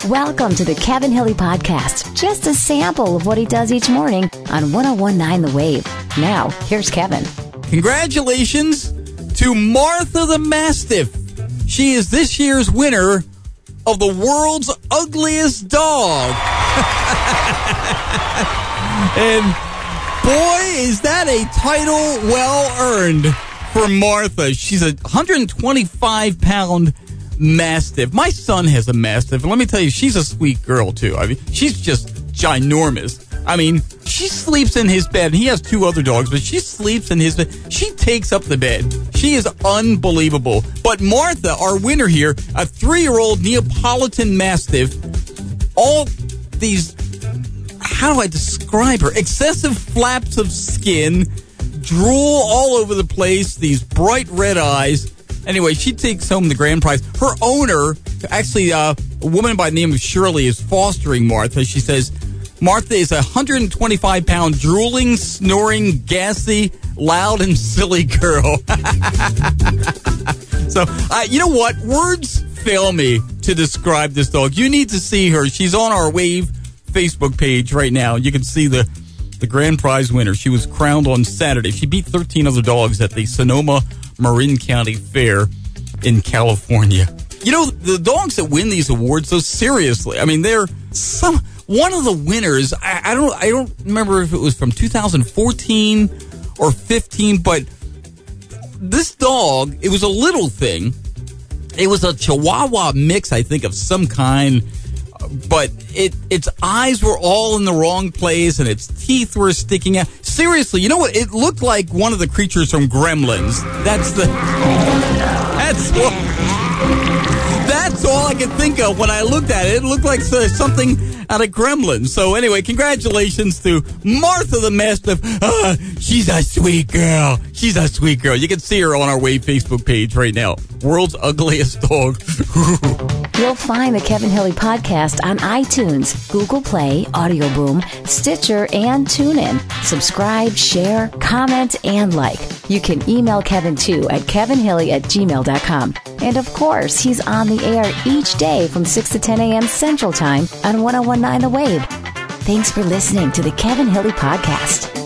Welcome to the Kevin Hilly Podcast. Just a sample of what he does each morning on 101.9 The Wave. Now, here's Kevin. Congratulations to Martha the Mastiff. She is this year's winner of the world's ugliest dog. And boy, is that a title well earned for Martha. She's a 125-pound Mastiff. My son has a Mastiff, and let me tell you, she's a sweet girl, too. I mean, she's just ginormous. I mean, she sleeps in his bed. He has two other dogs, but she sleeps in his bed. She takes up the bed. She is unbelievable. But Martha, our winner here, a 3-year-old Neapolitan Mastiff, all these, how do I describe her? Excessive flaps of skin, drool all over the place, these bright red eyes. Anyway, she takes home the grand prize. Her owner, actually a woman by the name of Shirley, is fostering Martha. She says, Martha is a 125-pound, drooling, snoring, gassy, loud, and silly girl. So, you know what? Words fail me to describe this dog. You need to see her. She's on our Wave Facebook page right now. You can see the grand prize winner. She was crowned on Saturday. She beat 13 other dogs at the Sonoma Marin County Fair in California. You know, the dogs that win these awards, though, seriously, I mean, they're one of the winners. I don't remember if it was from 2014 or 15, but this dog, it was a little thing. It was a Chihuahua mix, I think, of some kind. But its eyes were all in the wrong place, and its teeth were sticking out. Seriously, you know what? It looked like one of the creatures from Gremlins. That's all I could think of when I looked at it. It looked like something out of Gremlins. So anyway, congratulations to Martha the Mastiff. She's a sweet girl. She's a sweet girl. You can see her on our Wave Facebook page right now. World's ugliest dog. You'll find the Kevin Hilly Podcast on iTunes, Google Play, Audio Boom, Stitcher, and TuneIn. Subscribe, share, comment, and like. You can email Kevin, too, at kevinhilly@gmail.com. And, of course, he's on the air each day from 6 to 10 a.m. Central Time on 101.9 The Wave. Thanks for listening to the Kevin Hilly Podcast.